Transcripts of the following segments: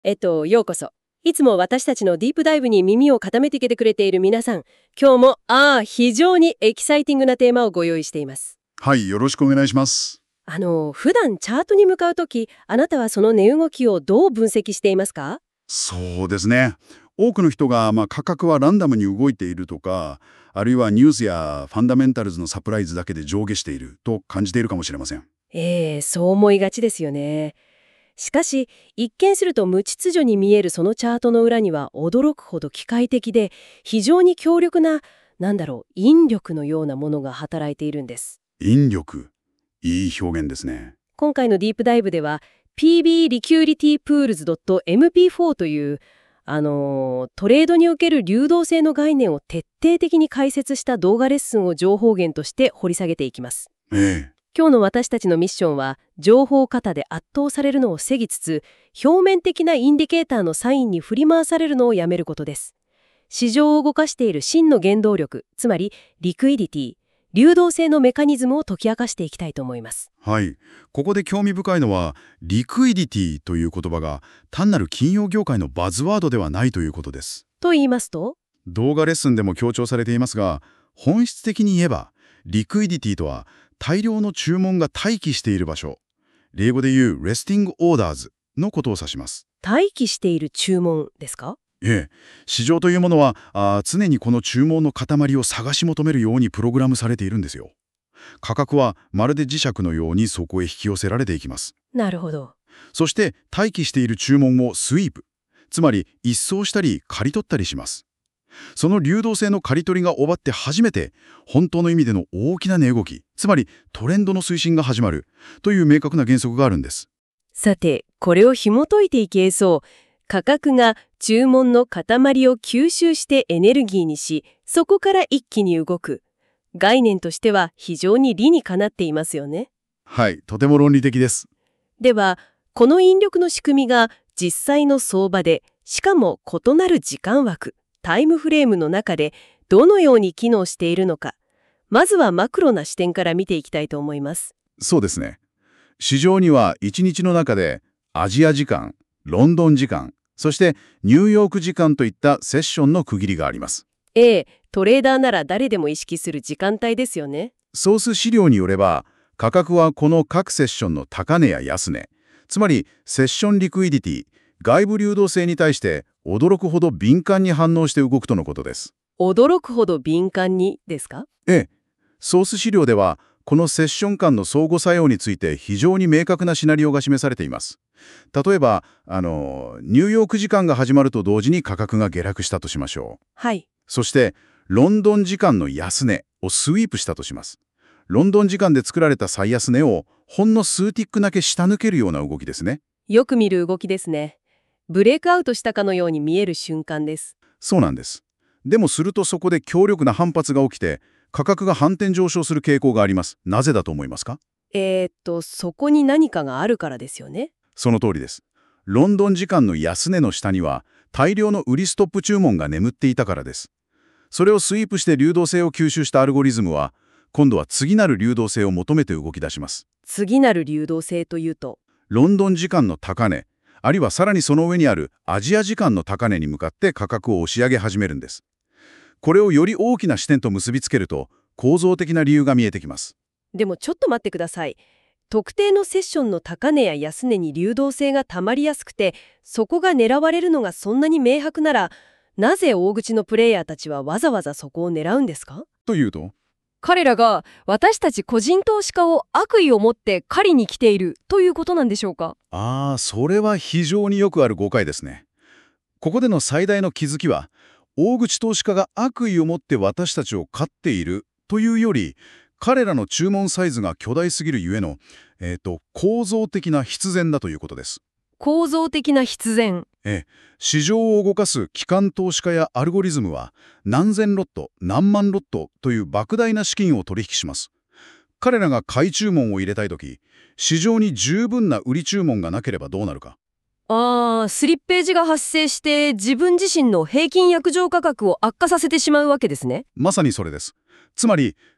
ようこそ。いつも私たちのディープダイブに耳を傾けてくれている皆さん、今日も非常にエキサイティングなテーマをご用意しています。 はい、よろしくお願いします。 普段チャートに向かうとき、あなたはその値動きをどう分析していますか？ そうですね。多くの人が、価格はランダムに動いているとか、あるいはニュースやファンダメンタルズのサプライズだけで上下していると感じているかもしれません。 そう思いがちですよね。しかし、一見すると無秩序に見えるそのチャートの裏には驚くほど機械的で、非常に強力な、引力のようなものが働いているんです。 引力。いい表現ですね。 今回のディープダイブでは PB Liquidity Pools.mp4 というトレードにおける流動性の概念を徹底的に解説した動画レッスンを情報源として掘り下げていきます。 ええ。 今日の私たちのミッションは情報過多で圧倒されるのを防ぎつつ、表面的なインディケーターのサインに振り回されるのをやめることです。市場を動かしている真の原動力、つまりリクイディティ、流動性のメカニズムを解き明かしていきたいと思います。 はい。ここで興味深いのは、リクイディティという言葉が単なる金融業界のバズワードではないということです。 と言いますと？ 動画レッスンでも強調されていますが、本質的に言えば、リクイディティとは大量の注文が待機している場所、英語で言う Resting Orders のことを指します。 待機している注文ですか？ ええ、市場というものは常にこの注文の塊を探し求めるようにプログラムされているんですよ。価格はまるで磁石のようにそこへ引き寄せられていきます。 なるほど。 そして待機している注文をスイープ、つまり一掃したり刈り取ったりします。その流動性の刈り取りが終わって初めて本当の意味での大きな値動き、つまりトレンドの推進が始まるという明確な原則があるんです。 さて、これを紐解いていけそう。価格が注文の塊を吸収してエネルギーにし、そこから一気に動く。概念としては非常に理にかなっていますよね。 はい、とても論理的です。 では、この引力の仕組みが実際の相場で、しかも異なる時間枠、タイムフレームの中でどのように機能しているのか、まずはマクロな視点から見ていきたいと思います。 そうですね。市場には1日の中でアジア時間、ロンドン時間、そしてニューヨーク時間といったセッションの区切りがあります。 トレーダーなら誰でも意識する時間帯ですよね。 ソース資料によれば、価格はこの各セッションの高値や安値、つまりセッションリクイディティ、外部流動性に対して驚くほど敏感に反応して動くとのことです。 驚くほど敏感にですか？ ソース資料では、このセッション間の相互作用について非常に明確なシナリオが示されています。例えば、ニューヨーク時間が始まると同時に価格が下落したとしましょう。 はい。 そして、ロンドン時間の安値をスイープしたとします。ロンドン時間で作られた最安値をほんの数ティックだけ下抜けるような動きですね。 よく見る動きですね。ブレイクアウトしたかのように見える瞬間です。 そうなんです。でもするとそこで強力な反発が起きて、価格が反転上昇する傾向があります。なぜだと思いますか？ そこに何かがあるからですよね。 その通りです。ロンドン時間の安値の下には大量の売りストップ注文が眠っていたからです。それをスイープして流動性を吸収したアルゴリズムは、今度は次なる流動性を求めて動き出します。 次なる流動性というと？ ロンドン時間の高値、あるいはさらにその上にあるアジア時間の高値に向かって価格を押し上げ始めるんです。これをより大きな視点と結びつけると、構造的な理由が見えてきます。 でもちょっと待ってください。特定のセッションの高値や安値に流動性がたまりやすくて、そこが狙われるのがそんなに明白なら、なぜ大口のプレイヤーたちはわざわざそこを狙うんですか？ というと、 彼らが私たち個人投資家を悪意を持って狩りに来ているということなんでしょうか？ それは非常によくある誤解ですね。ここでの最大の気づきは、大口投資家が悪意を持って私たちを買っているというより、彼らの注文サイズが巨大すぎるゆえの、構造的な必然だということです。 構造的な必然。 市場を動かす機関投資家やアルゴリズムは、何千ロット、何万ロットという莫大な資金を取引します。彼らが買い注文を入れたいとき、市場に十分な売り注文がなければどうなるか。 スリッページが発生して自分自身の平均約定価格を悪化させてしまうわけですね。 まさにそれです。つまり、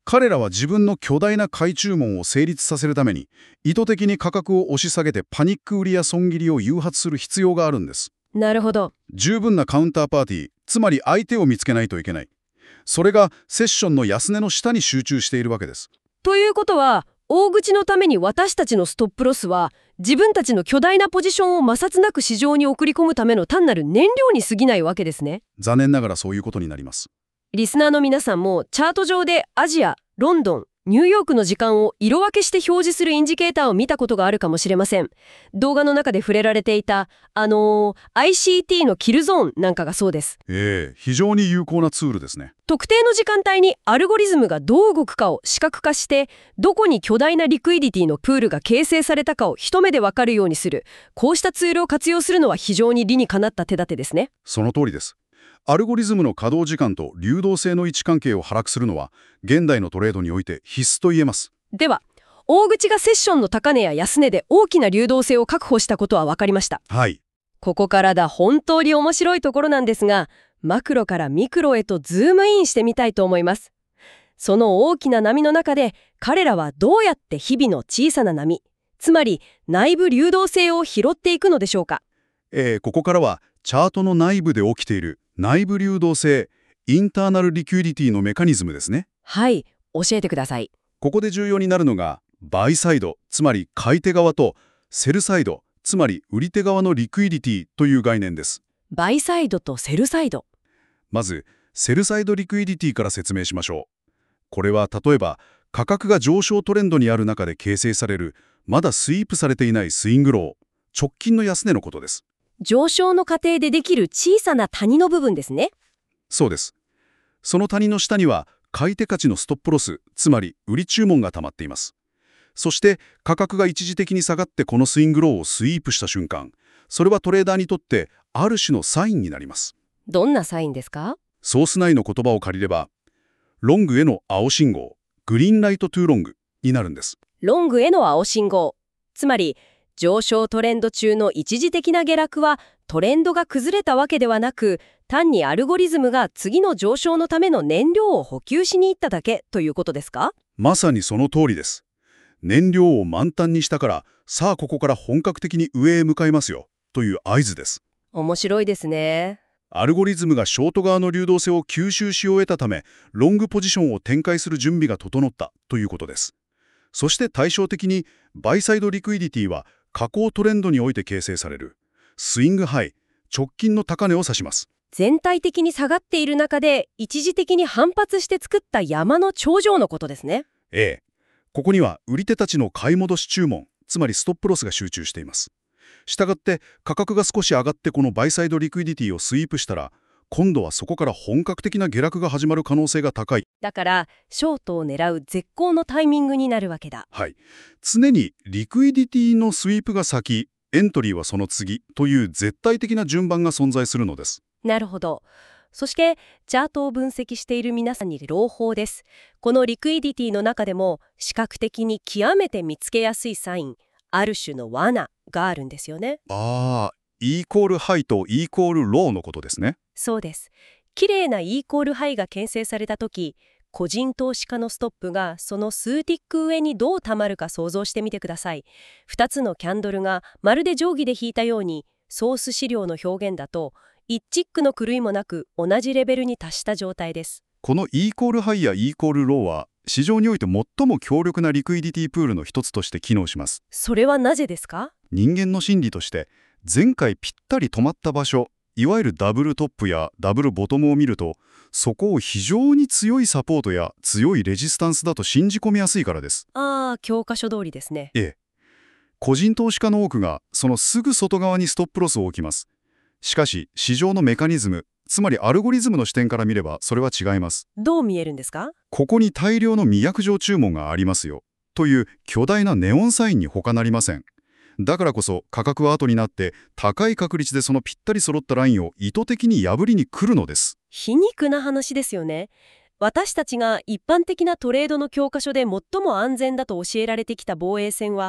彼らは自分の巨大な買い注文を成立させるために、意図的に価格を押し下げてパニック売りや損切りを誘発する必要があるんです。 なるほど。 十分なカウンターパーティー、つまり相手を見つけないといけない。それがセッションの安値の下に集中しているわけです。 ということは、大口のために私たちのストップロスは、自分たちの巨大なポジションを摩擦なく市場に送り込むための単なる燃料に過ぎないわけですね。 残念ながらそういうことになります。 リスナーの皆さんもチャート上でアジア、ロンドン、ニューヨークの時間を色分けして表示するインジケーターを見たことがあるかもしれません。動画の中で触れられていた、ICT のキルゾーンなんかがそうです。 非常に有効なツールですね。 特定の時間帯にアルゴリズムがどう動くかを視覚化して、どこに巨大なリクイディティのプールが形成されたかを一目でわかるようにする。こうしたツールを活用するのは非常に理にかなった手立てですね。 その通りです。アルゴリズムの稼働時間と流動性の位置関係を把握するのは、現代のトレードにおいて必須と言えます。 では、大口がセッションの高値や安値で大きな流動性を確保したことは分かりました。 はい。 ここからだ、本当に面白いところなんですが、マクロからミクロへとズームインしてみたいと思います。その大きな波の中で、彼らはどうやって日々の小さな波、つまり内部流動性を拾っていくのでしょうか。 ここからは、チャートの内部で起きている内部流動性、インターナルリクイディティのメカニズムですね。 はい、教えてください。 ここで重要になるのが、バイサイド、つまり買い手側と、セルサイド、つまり売り手側のリクイディティという概念です。 バイサイドとセルサイド。 まず、セルサイドリクイディティから説明しましょう。これは例えば、価格が上昇トレンドにある中で形成される、まだスイープされていないスイングロー、直近の安値のことです。 上昇の過程でできる小さな谷の部分ですね。 そうです。その谷の下には、買い手価値のストップロス、つまり売り注文が溜まっています。そして価格が一時的に下がってこのスイングローをスイープした瞬間、それはトレーダーにとってある種のサインになります。 どんなサインですか？ ソース内の言葉を借りれば、ロングへの青信号、グリーンライトトゥーロングになるんです。 ロングへの青信号。つまり、上昇トレンド中の一時的な下落はトレンドが崩れたわけではなく、単にアルゴリズムが次の上昇のための燃料を補給しに行っただけということですか？ まさにその通りです。燃料を満タンにしたから、さあここから本格的に上へ向かいますよという合図です。 面白いですね。 アルゴリズムがショート側の流動性を吸収し終えたため、ロングポジションを展開する準備が整ったということです。そして対照的に、バイサイドリクイディティは下降トレンドにおいて形成されるスイングハイ、直近の高値を指します。 全体的に下がっている中で一時的に反発して作った山の頂上のことですね。 ここには売り手たちの買い戻し注文、つまりストップロスが集中しています。したがって価格が少し上がってこのバイサイドリクイディティをスイープしたら、今度はそこから本格的な下落が始まる可能性が高い。 だからショートを狙う絶好のタイミングになるわけだ。 はい。常にリクイディティのスイープが先、エントリーはその次という絶対的な順番が存在するのです。 なるほど。そしてチャートを分析している皆さんに朗報です。このリクイディティの中でも視覚的に極めて見つけやすいサイン、ある種の罠があるんですよね。 イコールハイとイコールローのことですね。 そうです。綺麗なイコールハイが形成されたとき、個人投資家のストップがその数ティック上にどう溜まるか想像してみてください。2つのキャンドルがまるで定規で引いたように、ソース資料の表現だと、一チックの狂いもなく同じレベルに達した状態です。 このイコールハイやイコールローは、市場において最も強力なリクイディティプールの一つとして機能します。 それはなぜですか？ 人間の心理として、前回ぴったり止まった場所、いわゆるダブルトップやダブルボトムを見ると、そこを非常に強いサポートや強いレジスタンスだと信じ込みやすいからです。 教科書通りですね。 個人投資家の多くがそのすぐ外側にストップロスを置きます。しかし市場のメカニズム、つまりアルゴリズムの視点から見ればそれは違います。 どう見えるんですか？ ここに大量の未約定注文がありますよという巨大なネオンサインに他なりません。だからこそ価格は後になって高い確率でそのぴったり揃ったラインを意図的に破りに来るのです。 皮肉な話ですよね。私たちが一般的なトレードの教科書で最も安全だと教えられてきた防衛線は、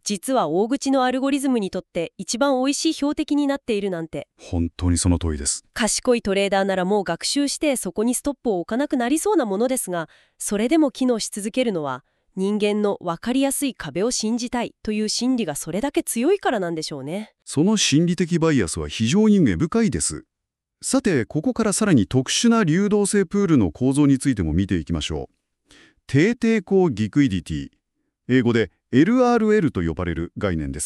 実は大口のアルゴリズムにとって一番美味しい標的になっているなんて。 本当にその通りです。 賢いトレーダーならもう学習してそこにストップを置かなくなりそうなものですが、それでも機能し続けるのは人間の分かりやすい壁を信じたいという心理がそれだけ強いからなんでしょうね。 その心理的バイアスは非常に根深いです。さて、ここからさらに特殊な流動性プールの構造についても見ていきましょう。低抵抗リクイディティ、英語で LRL と呼ばれる概念です。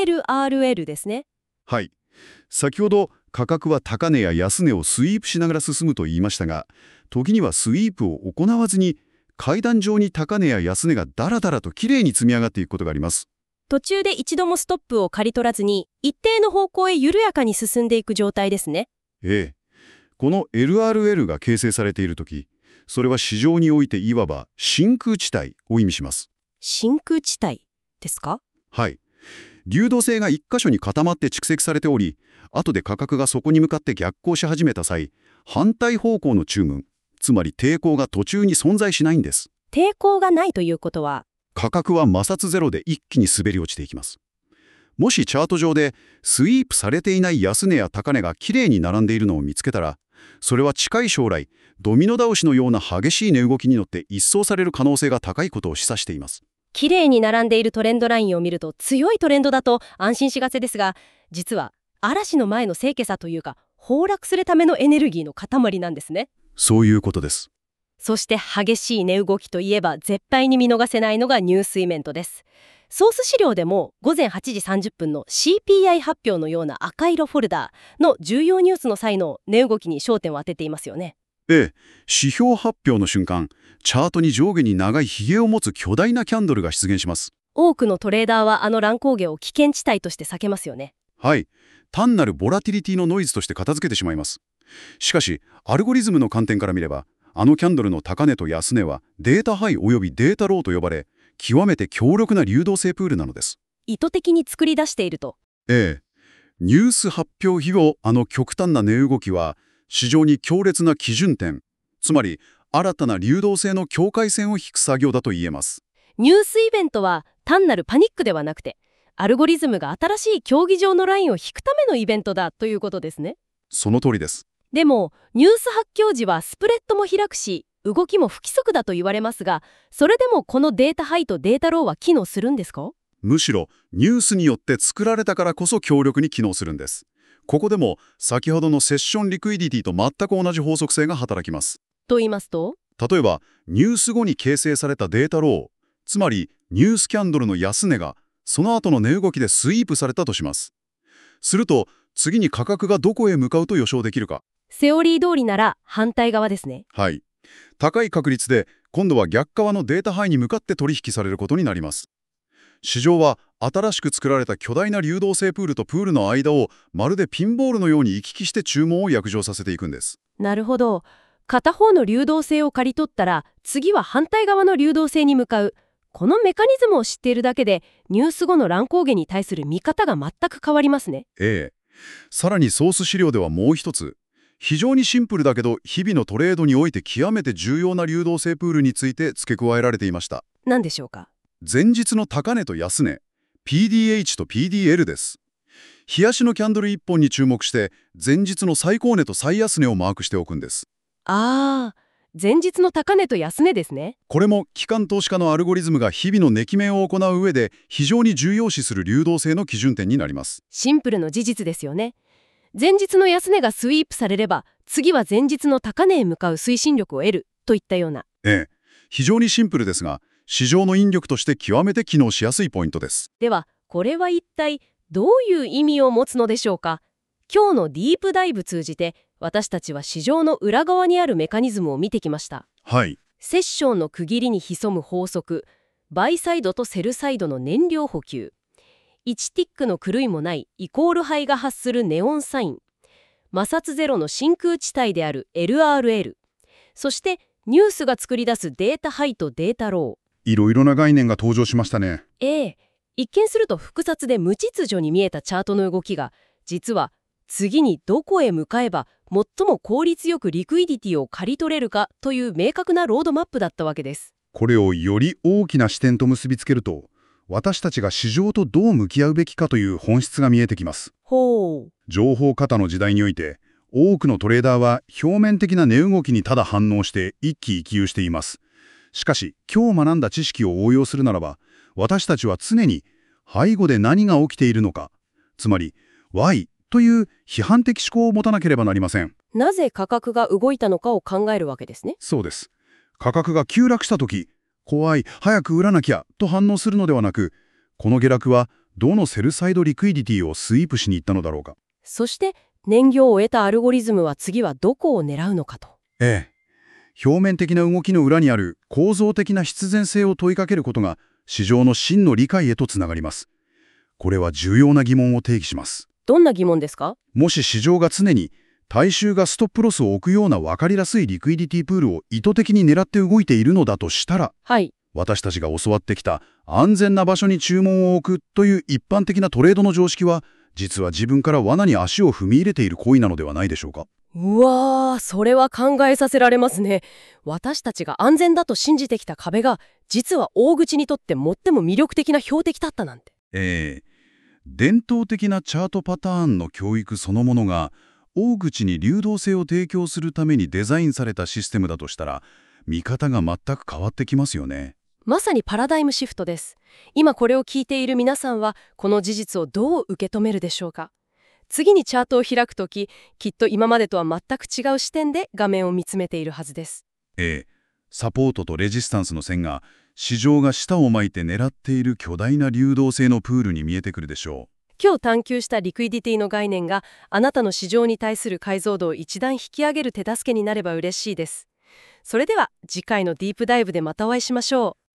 LRL ですね。 はい。先ほど価格は高値や安値をスイープしながら進むと言いましたが、時にはスイープを行わずに階段上に高値や安値がダラダラときれいに積み上がっていくことがあります。 途中で一度もストップを刈り取らずに一定の方向へ緩やかに進んでいく状態ですね。 ええ。この LRL が形成されているとき、それは市場においていわば真空地帯を意味します。 真空地帯ですか？ はい。流動性が一箇所に固まって蓄積されており、後で価格がそこに向かって逆行し始めた際、反対方向の注文、つまり抵抗が途中に存在しないんです。 抵抗がないということは、 価格は摩擦ゼロで一気に滑り落ちていきます。もしチャート上でスイープされていない安値や高値がきれいに並んでいるのを見つけたら、それは近い将来、ドミノ倒しのような激しい値動きに乗って一掃される可能性が高いことを示唆しています。 きれいに並んでいるトレンドラインを見ると強いトレンドだと安心しがちですが、実は嵐の前の清家さというか、崩落するためのエネルギーの塊なんですね。 そういうことです。 そして激しい値動きといえば絶対に見逃せないのがニュースイベントです。ソース資料でも午前8時30分の CPI 発表のような赤色フォルダーの重要ニュースの際の値動きに焦点を当てていますよね。 ええ、指標発表の瞬間、チャートに上下に長いヒゲを持つ巨大なキャンドルが出現します。 多くのトレーダーはあの乱高下を危険地帯として避けますよね。 はい。単なるボラティリティのノイズとして片付けてしまいます。しかし、アルゴリズムの観点から見れば、あのキャンドルの高値と安値はデータハイおよびデータローと呼ばれ、極めて強力な流動性プールなのです。 意図的に作り出していると。 ええ。ニュース発表日後、あの極端な値動きは、市場に強烈な基準点、つまり新たな流動性の境界線を引く作業だと言えます。 ニュースイベントは単なるパニックではなくて、アルゴリズムが新しい競技場のラインを引くためのイベントだということですね。 その通りです。 でも、ニュース発表時はスプレッドも開くし、動きも不規則だと言われますが、それでもこのデータハイとデータローは機能するんですか？ むしろ、ニュースによって作られたからこそ強力に機能するんです。ここでも、先ほどのセッションリクイディティと全く同じ法則性が働きます。 と言いますと？ 例えば、ニュース後に形成されたデータロー、つまりニュースキャンドルの安値が、その後の値動きでスイープされたとします。すると、次に価格がどこへ向かうと予想できるか。 セオリー通りなら反対側ですね。 はい。高い確率で、今度は逆側のデータハイに向かって取引されることになります。市場は新しく作られた巨大な流動性プールとプールの間をまるでピンボールのように行き来して注文を約定させていくんです。 なるほど。片方の流動性を刈り取ったら、次は反対側の流動性に向かう。このメカニズムを知っているだけで、ニュース後の乱高下に対する見方が全く変わりますね。 ええ。さらにソース資料ではもう一つ、非常にシンプルだけど日々のトレードにおいて極めて重要な流動性プールについて付け加えられていました。 何でしょうか？ 前日の高値と安値、PDH と PDL です。日足のキャンドル1本に注目して、前日の最高値と最安値をマークしておくんです。 前日の高値と安値ですね。 これも機関投資家のアルゴリズムが日々の値決めを行う上で非常に重要視する流動性の基準点になります。 シンプルの事実ですよね。前日の安値がスイープされれば、次は前日の高値へ向かう推進力を得るといったような。 ええ、非常にシンプルですが、市場の引力として極めて機能しやすいポイントです。 では、これは一体どういう意味を持つのでしょうか？今日のディープダイブ通じて、私たちは市場の裏側にあるメカニズムを見てきました。 はい。 セッションの区切りに潜む法則、バイサイドとセルサイドの燃料補給、1ティックの狂いもないイコールハイが発するネオンサイン、摩擦ゼロの真空地帯である LRL、そしてニュースが作り出すデータハイとデータロー。 いろいろな概念が登場しましたね。 一見すると複雑で無秩序に見えたチャートの動きが、実は次にどこへ向かえば最も効率よくリクイディティを刈り取れるかという明確なロードマップだったわけです。 これをより大きな視点と結びつけると、 私たちが市場とどう向き合うべきかという本質が見えてきます。 ほう。 情報過多の時代において、多くのトレーダーは表面的な値動きにただ反応して一喜一憂しています。しかし、今日学んだ知識を応用するならば、私たちは常に背後で何が起きているのか、つまり Why という批判的思考を持たなければなりません。 なぜ価格が動いたのかを考えるわけですね。 そうです。価格が急落したとき、怖い、早く売らなきゃと反応するのではなく、この下落はどのセルサイドリクイディティをスイープしに行ったのだろうか。 そして燃料を得たアルゴリズムは次はどこを狙うのかと。 ええ。表面的な動きの裏にある構造的な必然性を問いかけることが市場の真の理解へとつながります。これは重要な疑問を提起します。 どんな疑問ですか？ もし市場が常に大衆がストップロスを置くような分かりやすいリクイディティプールを意図的に狙って動いているのだとしたら、 はい。 私たちが教わってきた安全な場所に注文を置くという一般的なトレードの常識は、実は自分から罠に足を踏み入れている行為なのではないでしょうか。 うわー、それは考えさせられますね。私たちが安全だと信じてきた壁が、実は大口にとって最も魅力的な標的だったなんて。 伝統的なチャートパターンの教育そのものが、大口に流動性を提供するためにデザインされたシステムだとしたら、見方が全く変わってきますよね。 まさにパラダイムシフトです。今これを聞いている皆さんは、この事実をどう受け止めるでしょうか。次にチャートを開くとき、きっと今までとは全く違う視点で画面を見つめているはずです。 サポートとレジスタンスの線が、市場が舌を巻いて狙っている巨大な流動性のプールに見えてくるでしょう。 今日探求したリクイディティの概念が、あなたの市場に対する解像度を一段引き上げる手助けになれば嬉しいです。それでは次回のディープダイブでまたお会いしましょう。